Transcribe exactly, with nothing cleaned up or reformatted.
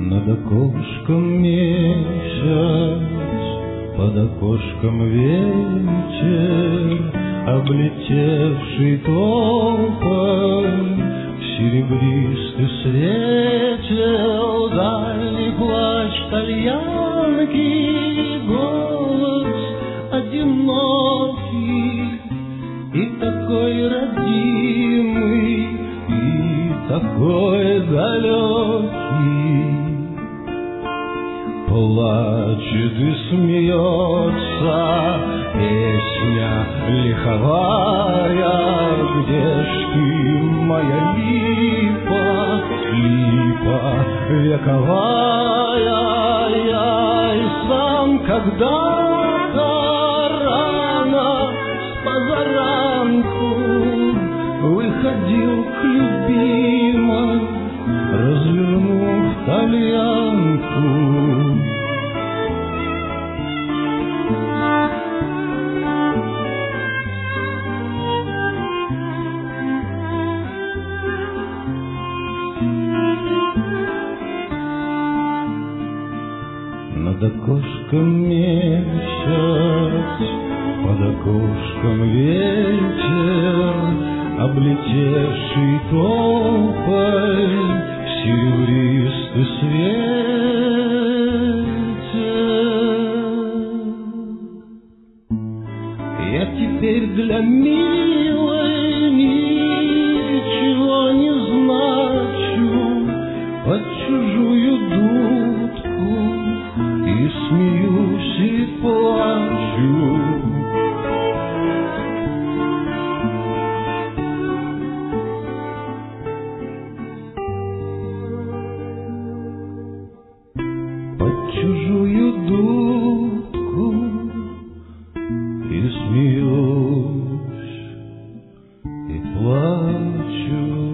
Над окошком месяц, под окошком ветер, облетевший тополь серебристый светил, дальний плач тальянки, голос одинокий и такой родимый, и такой далекий. Плачет и смеется песня лиховая, где ж ты, моя липа, липа вековая? Я и сам когда-то рано с позаранку выходил к любимой, развернув тальянку. Над окошком месяц, под окошком ветер, облетевший тополь серебристый светил. Я теперь для милой ничего не значу, под чужую дудку и смеюсь, и плачу. Под чужую дудку и смеюсь, и плачу.